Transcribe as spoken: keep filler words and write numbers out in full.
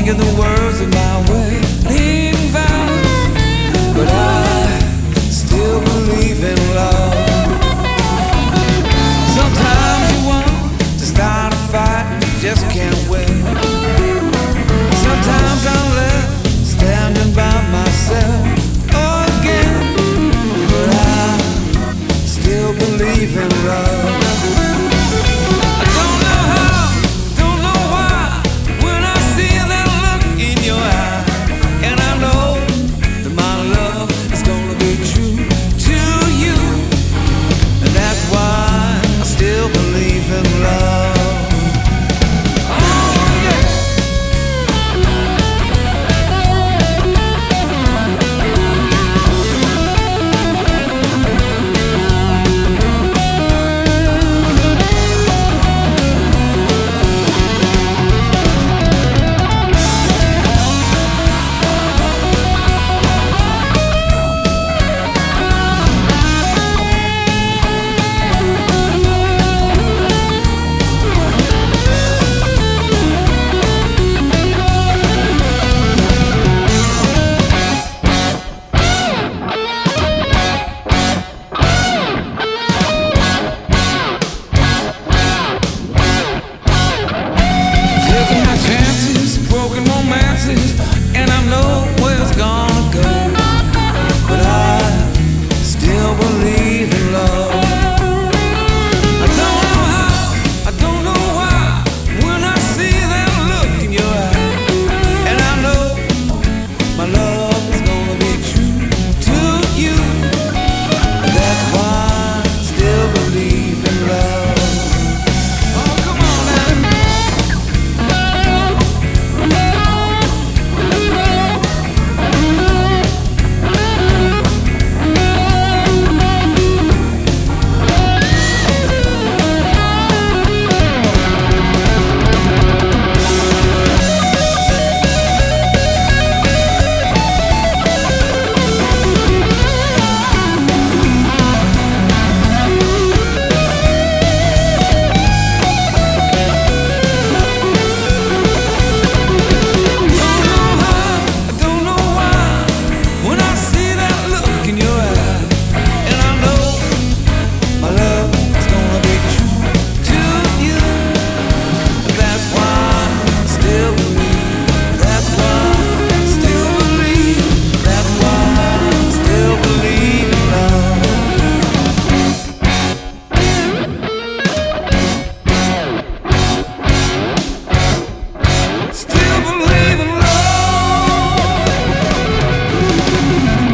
singing the words of my wedding vows, but I still believe in love. Sometimes you want to start a fight, you just can't win. Sometimes I'm left standing by myself again, but I still believe in love. And I know where it's gonna go, but I still believe in love. I don't know how, I don't know why, when I see that look in your eye, and I know my love is gonna be true to you. That's why I still believe in love. Oh, come on now. Still believe in love.